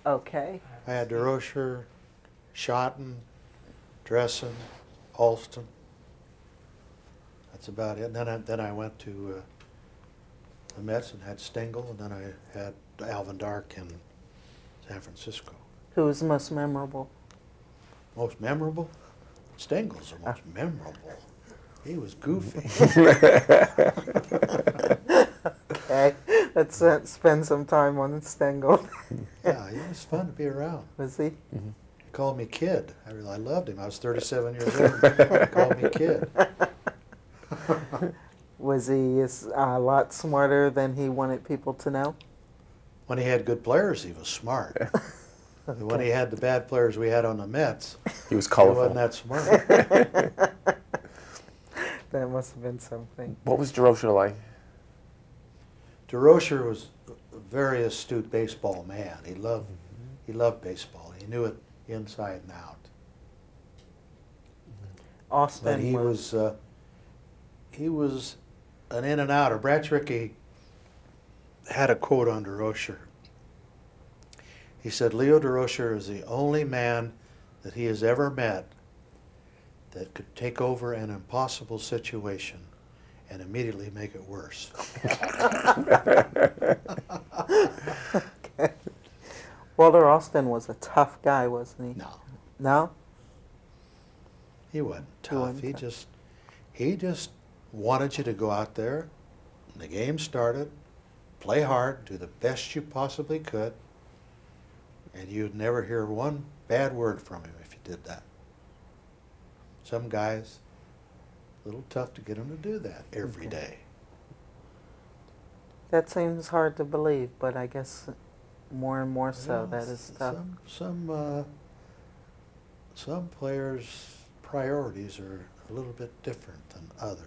Okay. I had DeRocher, Schotten, Dressen, Alston. That's about it. And then I went to the Mets and had Stengel, and then I had Alvin Dark in San Francisco. Who was most memorable? Most memorable? Stengel's the most memorable. He was goofy. Okay. Let's spend some time on Stengel. Yeah, he was fun to be around. Was he? He called me kid. I loved him. I was 37 years old. He called me kid. Was he a lot smarter than he wanted people to know? When he had good players, he was smart. But when he had the bad players we had on the Mets, He was he colorful. wasn't that smart. That must have been something. What was DeRocher like? DeRocher was a very astute baseball man. He loved baseball. He knew it inside and out. Austin But he was an in and outer. Brad Rickey had a quote on DeRocher. He said, Leo DeRocher is the only man that he has ever met that could take over an impossible situation and immediately make it worse. Okay. Walter Austin was a tough guy, wasn't he? No, No? he wasn't He tough. wasn't tough. He just wanted you to go out there, when the game started, play hard, do the best you possibly could, and you'd never hear one bad word from him if you did that. Some guys, a little tough to get them to do that every day. That seems hard to believe, but I guess more and more so Well, that is tough. Some players' priorities are a little bit different than others.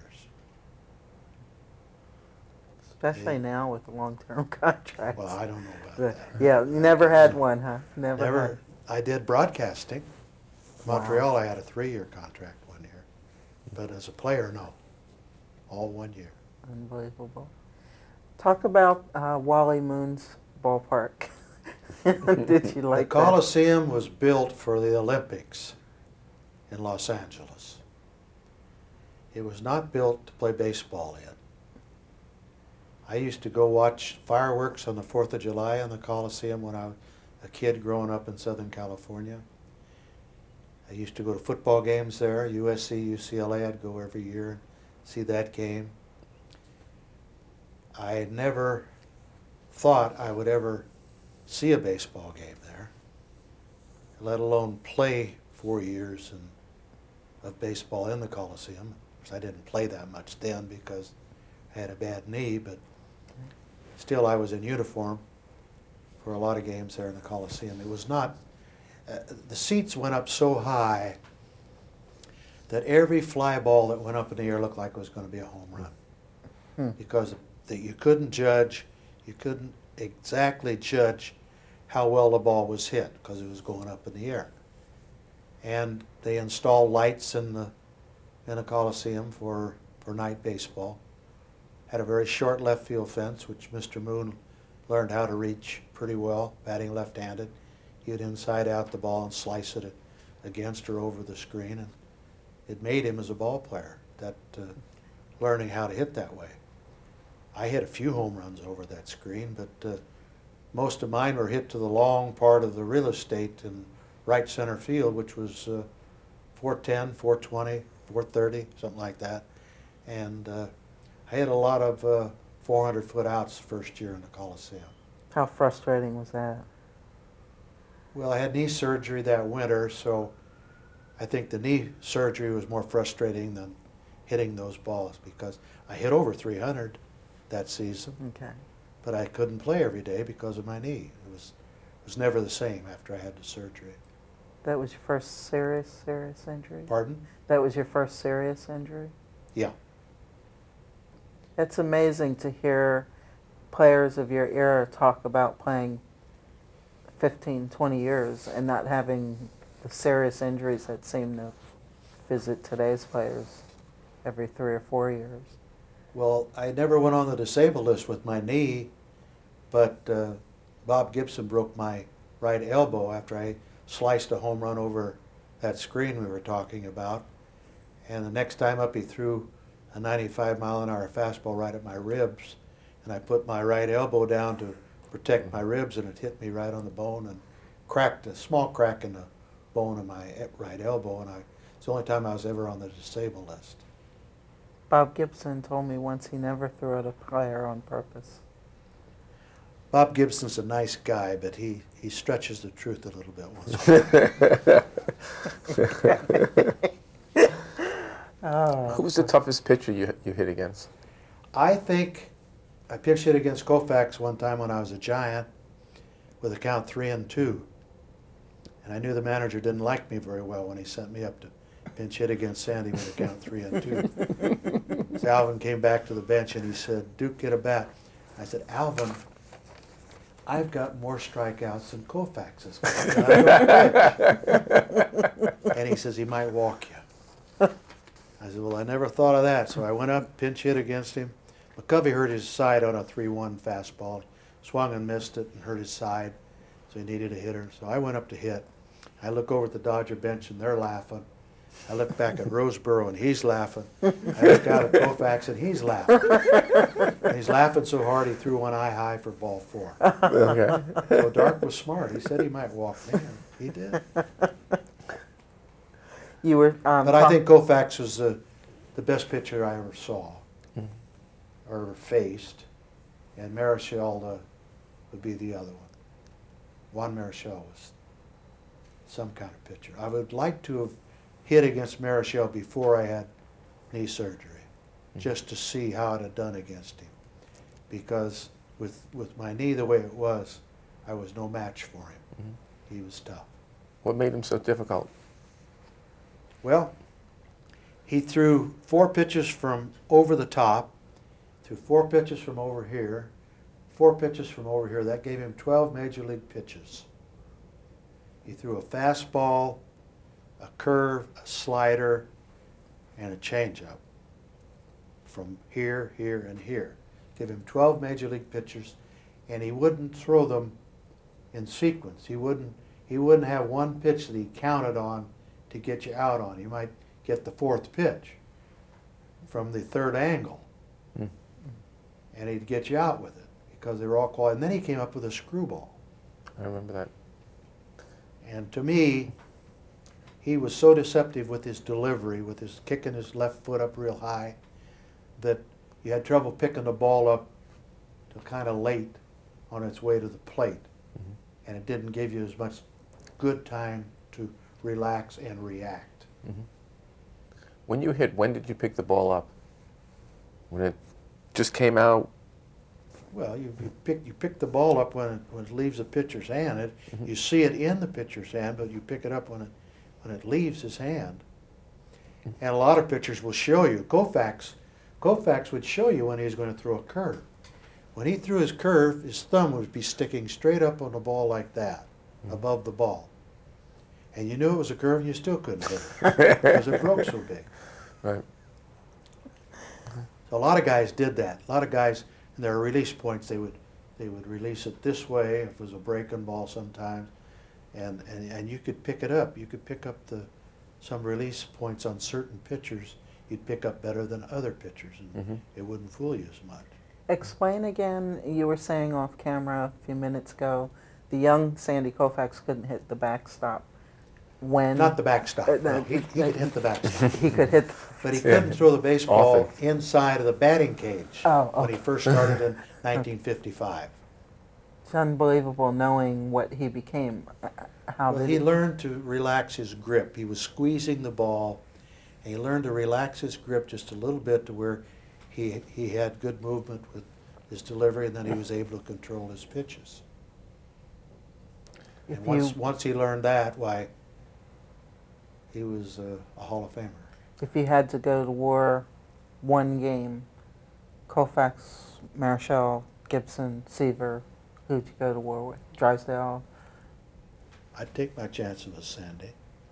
Especially Yeah. now with the long-term contracts. Well, I don't know about But, that. yeah, you never had one, huh? Never Never. had. I did broadcasting. Wow. Montreal, I had a 3-year contract 1 year. But as a player, no. All 1 year. Unbelievable. Talk about Wally Moon's ballpark. Did you like The that? Coliseum was built for the Olympics in Los Angeles. It was not built to play baseball in. I used to go watch fireworks on the 4th of July in the Coliseum when I was a kid growing up in Southern California. I used to go to football games there, USC, UCLA. I'd go every year and see that game. I had never thought I would ever see a baseball game there, let alone play 4 years of baseball in the Coliseum. Of course, I didn't play that much then because I had a bad knee, but still I was in uniform for a lot of games there in the Coliseum. It was not, the seats went up so high that every fly ball that went up in the air looked like it was going to be a home run. Because you couldn't judge, you couldn't exactly judge how well the ball was hit because it was going up in the air. And they installed lights in the Coliseum for night baseball. Had a very short left field fence, which Mr. Moon learned how to reach pretty well, batting left-handed. He would inside out the ball and slice it against or over the screen, and it made him as a ball player, that learning how to hit that way. I hit a few home runs over that screen, but most of mine were hit to the long part of the real estate in right center field, which was 410, 420, 430, something like that. And I had a lot of 400-foot outs the first year in the Coliseum. How frustrating was that? Well, I had knee surgery that winter, so I think the knee surgery was more frustrating than hitting those balls because I hit over 300 that season, Okay. but I couldn't play every day because of my knee. It was never the same after I had the surgery. That was your first serious injury? Pardon? That was your first serious injury? Yeah. It's amazing to hear players of your era talk about playing 15, 20 years and not having the serious injuries that seem to visit today's players every 3 or 4 years. Well, I never went on the disabled list with my knee, but Bob Gibson broke my right elbow after I sliced a home run over that screen we were talking about. And the next time up, he threw a 95-mile-an-hour fastball right at my ribs, and I put my right elbow down to protect my ribs, and it hit me right on the bone and cracked a small crack in the bone of my right elbow, and it's the only time I was ever on the disabled list. Bob Gibson told me once he never threw at a player on purpose. Bob Gibson's a nice guy, but he stretches the truth a little bit once. Who was the toughest pitcher you hit against? I think I pitched hit against Koufax one time when I was a Giant with a count 3-2. And I knew the manager didn't like me very well when he sent me up to pinch hit against Sandy with a count 3-2. So Alvin came back to the bench and he said, "Duke, get a bat." I said, "Alvin, I've got more strikeouts than Koufax has got, and I don't pitch." And he says, "He might walk you." I said, "Well, I never thought of that." So I went up, pinch hit against him. McCovey hurt his side on a 3-1 fastball, swung and missed it and hurt his side, so he needed a hitter. So I went up to hit. I look over at the Dodger bench and they're laughing. I look back at Roseboro and he's laughing. I look out at Koufax and he's laughing. And he's laughing so hard he threw one eye high for ball 4. Okay. So Dark was smart. He said he might walk me, and he did. You were. But I think Koufax was the best pitcher I ever saw or faced, and Marichal would be the other one. Juan Marichal was some kind of pitcher. I would like to have hit against Marichal before I had knee surgery, just to see how it had done against him. Because with my knee the way it was, I was no match for him. He was tough. What made him so difficult? Well, he threw 4 pitches from over the top, threw 4 pitches from over here, 4 pitches from over here. That gave him 12 major league pitches. He threw a fastball, a curve, a slider, and a changeup from here, here, and here. Give him 12 major league pitches, and he wouldn't throw them in sequence. He wouldn't have one pitch that he counted on to get you out on. You might get the 4th pitch from the 3rd angle, and he'd get you out with it because they were all qualified. And then he came up with a screwball. I remember that. And to me, he was so deceptive with his delivery, with his kicking his left foot up real high, that you had trouble picking the ball up till kind of late on its way to the plate. And it didn't give you as much good time to relax and react. When you hit, when did you pick the ball up? When it just came out? Well, you pick the ball up when it leaves the pitcher's hand. You see it in the pitcher's hand, but you pick it up when it leaves his hand. And a lot of pitchers will show you. Koufax would show you when he was going to throw a curve. When he threw his curve, his thumb would be sticking straight up on the ball like that, above the ball. And you knew it was a curve, and you still couldn't hit it because it broke so big. Right. So a lot of guys did that. A lot of guys, in their release points, they would release it this way if it was a breaking ball sometimes, and you could pick it up. You could pick up some release points on certain pitchers you'd pick up better than other pitchers, and it wouldn't fool you as much. Explain again, you were saying off camera a few minutes ago, the young Sandy Koufax couldn't hit the backstop. When? Not the backstop. No, he could hit the backstop. He could hit. But he couldn't throw the baseball Often. inside of the batting cage when he first started in 1955. It's unbelievable knowing what he became. He learned to relax his grip. He was squeezing the ball, and he learned to relax his grip just a little bit to where he had good movement with his delivery, and then he was able to control his pitches. And once he learned that, why, he was a Hall of Famer. If you had to go to war one game, Koufax, Marichal, Gibson, Seaver, who'd you go to war with? Drysdale? I'd take my chances with Sandy.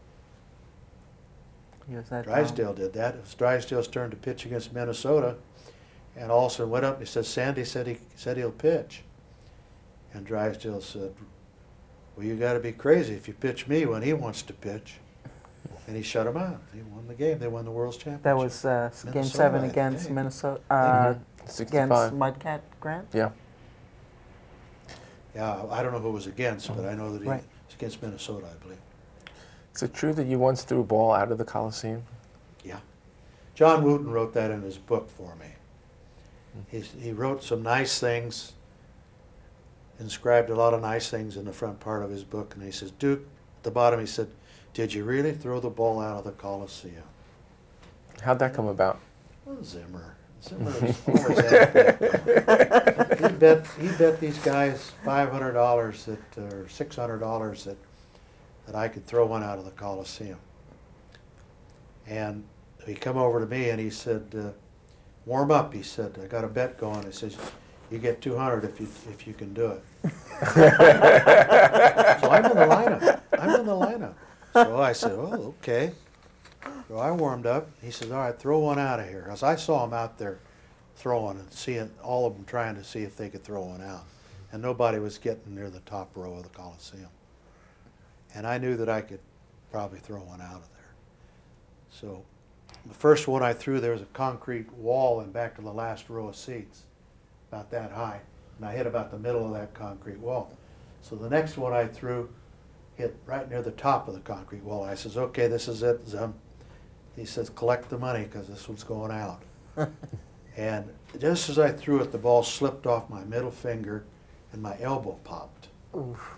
He was that Drysdale did that. It was Drysdale's turn to pitch against Minnesota, and Alston went up and he said, "Sandy said he'll pitch." And Drysdale said, well, you got to be crazy if you pitch me when he wants to pitch. And he shut him out. He won the game. They won the World's Championship. That was Game Minnesota, 7 I against think. Minnesota, Mhm. against 65. Mudcat Grant? Yeah. Yeah, I don't know who it was against, but I know that he Right. was against Minnesota, I believe. Is it true that you once threw a ball out of the Coliseum? Yeah. John Wooten wrote that in his book for me. He wrote some nice things, inscribed a lot of nice things in the front part of his book, and he says, Duke, at the bottom he said, did you really throw the ball out of the Coliseum? How'd that come about? Well, Zimmer. Zimmer was always at he bet these guys $500 that, or $600 that I could throw one out of the Coliseum. And he come over to me and he said, warm up, he said, I got a bet going. He says, you get 200 if you can do it. So I'm in the lineup. So I said, oh, okay. So I warmed up. He says, all right, throw one out of here. As I saw him out there throwing and seeing all of them trying to see if they could throw one out. And nobody was getting near the top row of the Coliseum. And I knew that I could probably throw one out of there. So the first one I threw, there was a concrete wall in back to the last row of seats, about that high. And I hit about the middle of that concrete wall. So the next one I threw hit right near the top of the concrete wall. I says, okay, this is it, Zim. He says, collect the money because this one's going out. And just as I threw it, the ball slipped off my middle finger and my elbow popped. Oof.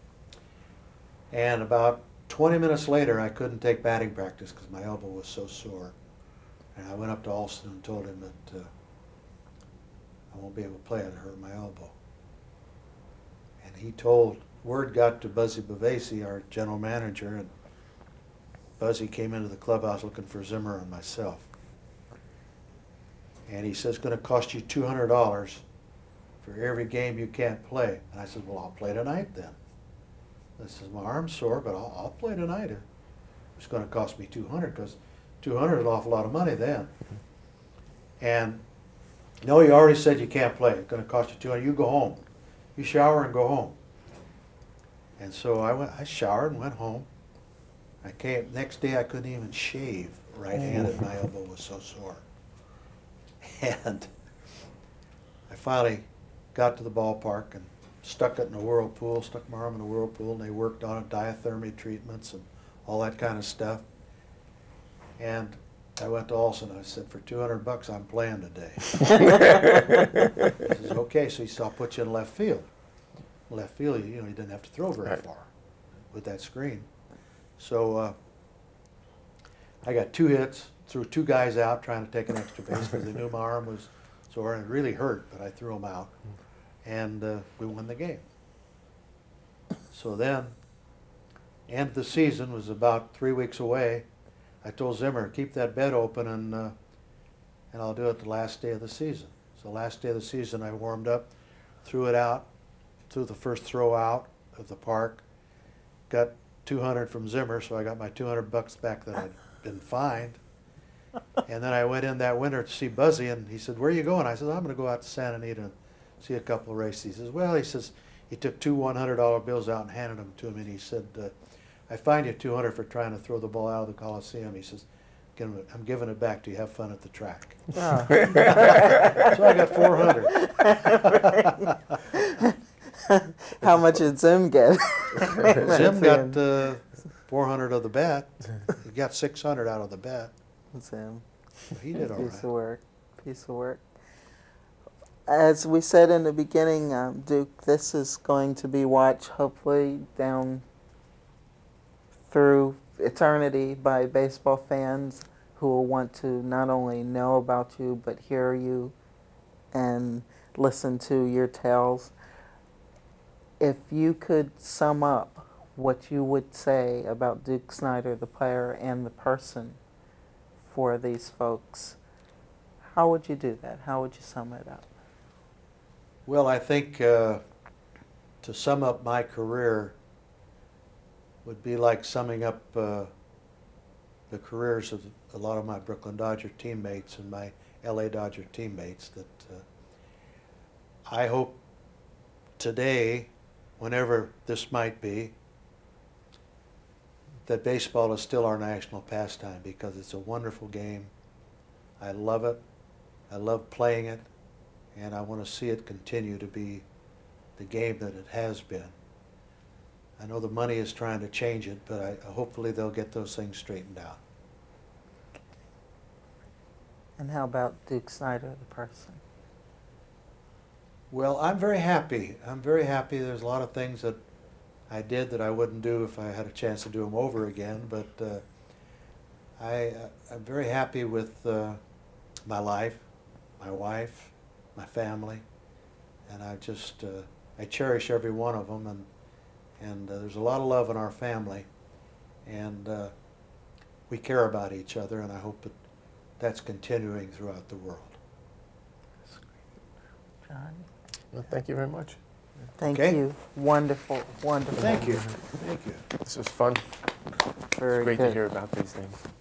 And about 20 minutes later, I couldn't take batting practice because my elbow was so sore. And I went up to Alston and told him that I won't be able to play. It hurt my elbow. And he told, word got to Buzzy Bavasi, our general manager, and Buzzy came into the clubhouse looking for Zimmer and myself. And he says, it's going to cost you $200 for every game you can't play. And I said, well, I'll play tonight then. I says, my arm's sore, but I'll play tonight. It's going to cost me $200 because $200 is an awful lot of money then. And no, he already said you can't play. It's going to cost you $200. You go home. You shower and go home. And so I showered and went home. I came, next day I couldn't even shave right-handed. My elbow was so sore. And I finally got to the ballpark and stuck it in a whirlpool, stuck my arm in a whirlpool, and they worked on it, diathermy treatments and all that kind of stuff. And I went to Olson. I said, for $200, I'm playing today. He says, okay. So he said, I'll put you in left field. Left field, you didn't have to throw very far with that screen. So I got 2 hits, threw 2 guys out trying to take an extra base because they knew my arm was sore and it really hurt, but I threw them out. And we won the game. So then, end of the season was about 3 weeks away. I told Zimmer, keep that bed open and I'll do it the last day of the season. So last day of the season I warmed up, threw it out, threw the first throw out of the park, got 200 from Zimmer, so I got my $200 back that I'd been fined. And then I went in that winter to see Buzzy, and he said, where are you going? I said, I'm going to go out to Santa Anita and see a couple of races. He says, well, he says, he took 2 $100 bills out and handed them to me, and he said, I fined you 200 for trying to throw the ball out of the Coliseum. He says, I'm giving it back to you. Have fun at the track. Oh. So I got 400. How much did Zim get? Zim got 400 of the bet. He got 600 out of the bet. Zim. He did all Piece right. of work. Piece of work. As we said in the beginning, Duke, this is going to be watched hopefully down through eternity by baseball fans who will want to not only know about you but hear you and listen to your tales. If you could sum up what you would say about Duke Snider, the player and the person, for these folks, how would you do that? How would you sum it up? Well, I think to sum up my career would be like summing up the careers of a lot of my Brooklyn Dodger teammates and my LA Dodger teammates, that I hope today whenever this might be, that baseball is still our national pastime because it's a wonderful game. I love it. I love playing it, and I want to see it continue to be the game that it has been. I know the money is trying to change it, but hopefully they'll get those things straightened out. And how about Duke Snyder, the person? Well, I'm very happy. I'm very happy. There's a lot of things that I did that I wouldn't do if I had a chance to do them over again, but I'm very happy with my life, my wife, my family, and I cherish every one of them, and there's a lot of love in our family, and we care about each other, and I hope that's continuing throughout the world. John? Well, thank you very much. Thank Okay. you. Wonderful, wonderful. Thank you. Thank you. This was fun. Very It's great good. to hear about these things.